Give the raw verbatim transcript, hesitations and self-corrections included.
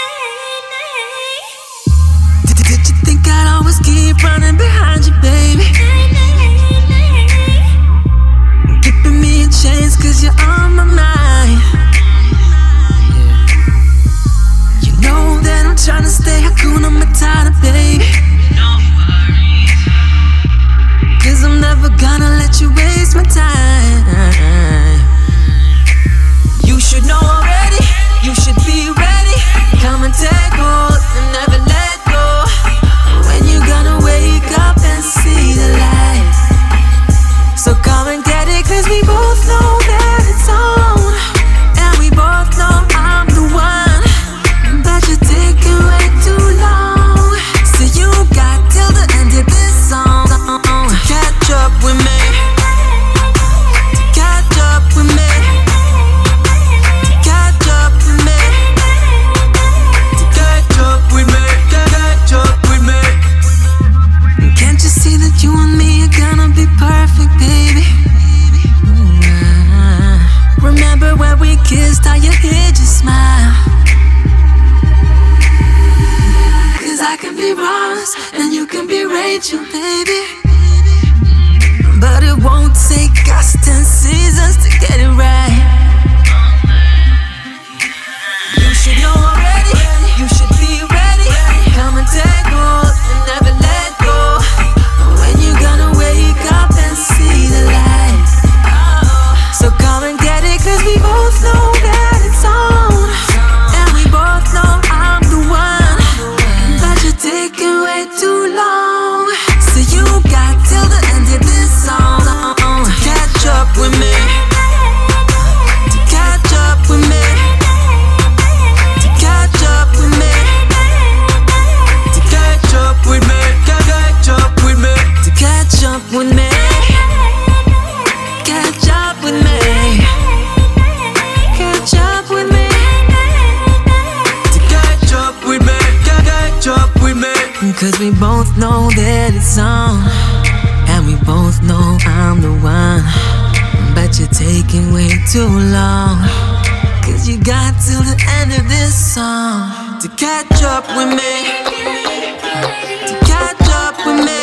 Did, did you think I'd always keep running behind you, baby? Keeping me in chains cause you're on my mind. You know that I'm trying to stay Hakuna Matata, baby. Cause I'm never gonna let you waste my time. You should know already, you should be ready. Come and take hold and never let go. When you gonna wake up and see the light? So come and get it, cause we both know that it's on. And we both know I'm the one, but you're taking way too long. So you got till the end of this song to catch up with me, to catch up with me, to catch up with me, to catch up with me, catch up with me. Can't you see that you and me are gonna be perfect, baby? Remember when we kissed, how you hid your smile? Cause I can be Ross and you can be Rachel, baby. But it won't take us ten seasons to get it right. You should know already, you should be ready. Come and take hold and never let go. When you gonna wake up and see the light? So come and get it, cause we both know that it's on. And we both know I'm the one, but you're taking way too long. So you got till the end of this song to catch up with me, to catch up with me, to catch up with me, to catch up with me, catch up with me, to catch up with me, catch up with me, catch up with me, to catch up with me, catch up with me. Cause we both know that it's on, and we both know I'm the one, but you're taking way too long. Cause you got till the end of this song to catch up with me, to catch up with me.